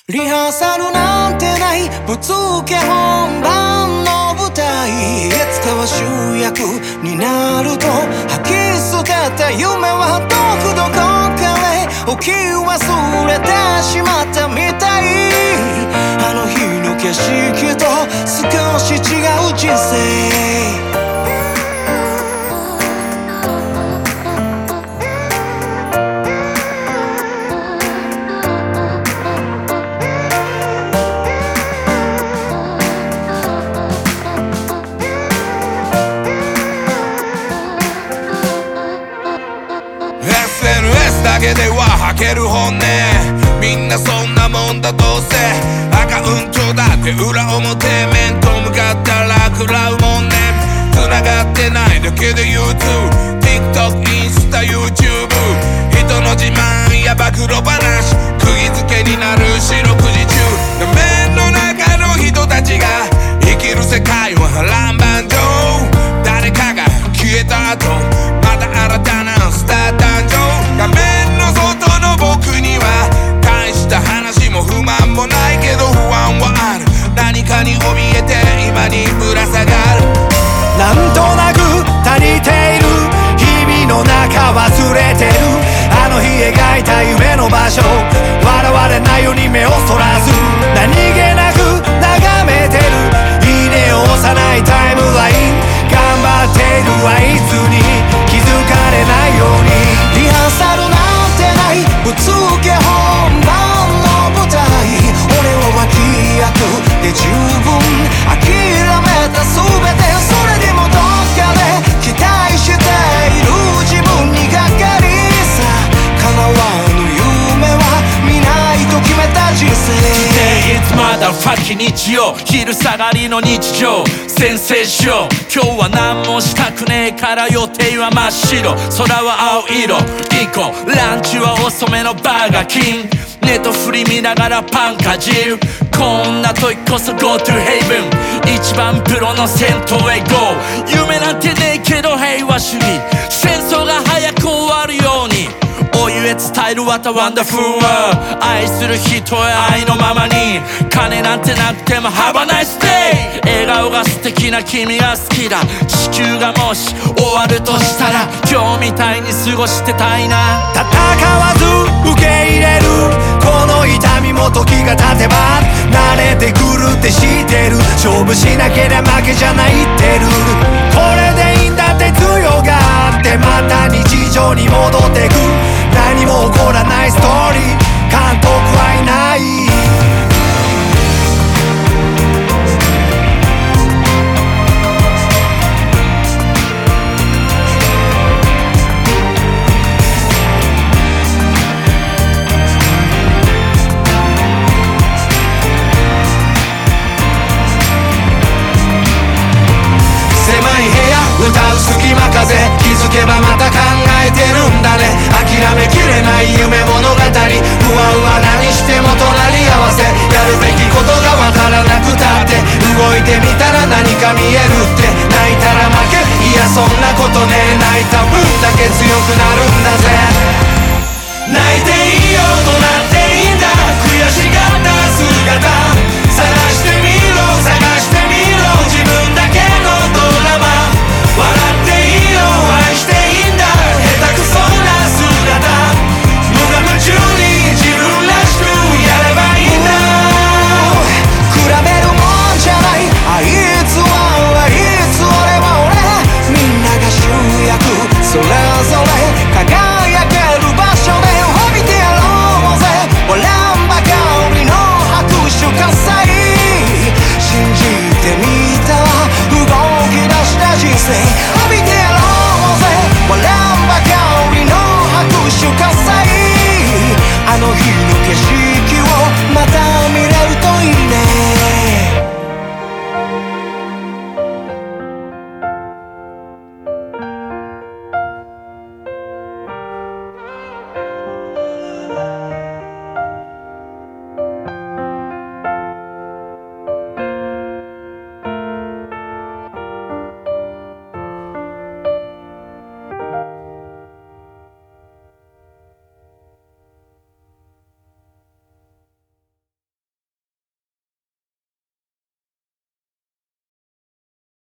リハーサルなんてないぶつけ本番の舞台いつかは主役になると吐き捨てた夢はどこかへ置き忘れてしまったみたいあの日の景色と少し違う人生 SNS だけでは吐ける本音みんなそんなもんだどうせアカウントだって裏表面と向かったら食らうもんね繋がってないだけで YouTube、TikTok、インスタ、YouTube 人の自慢や暴露話釘付けになる四六時中画面の中の人たちが生きる世界は波乱万丈誰かが消えた後また新たなスター誕生画面の外の僕には大した話も不満もないけど不安はある何かに怯えて今にぶら下がるなんとなく足りている日々の中忘れてるあの日描いた夢の場所笑われないように目をそらず何気なく眺めてるいいねを押さないタイムライン頑張っているあいつに気づかれないようにリハーサルなんてないぶつけ本番の舞台俺は脇役で十分諦めた全てそれでもどっかで期待している自分にがっかりさ叶わぬ夢は見ないと決めた人生 Today it's motherfucking 日曜昼下がりの日常先制しよう今日は何もしたくねえから予定は真っ白空は青色行こうランチは遅めのバーガーキンネットフリ見ながらパンかじるこんな時こそ Go to Haven 一番プロの銭湯へ Go 夢なんてねえけど平和主義戦争が早く終わるようにお湯へ伝える What a wonderful world 愛する人へ愛のままに金なんてなくても Have a nice day 笑顔が素敵な君が好きだ地球がもし終わるとしたら今日みたいに過ごしてたいな戦わず受け入れるこの痛みも時が経てば慣れてくるって知ってる勝負しなけりゃ負けじゃないってるこれでいいんだって強がってまた日常に戻ってく何も起こらないストーリー監督はいない歌う隙間風気づけばまた考えてるんだね諦めきれない夢物語不安は何しても隣り合わせやるべきことがわからなくたって動いてみたら何か見えるって泣いたら負けいやそんなことね泣いた分だけ強くなるんだぜ泣いていいよとなって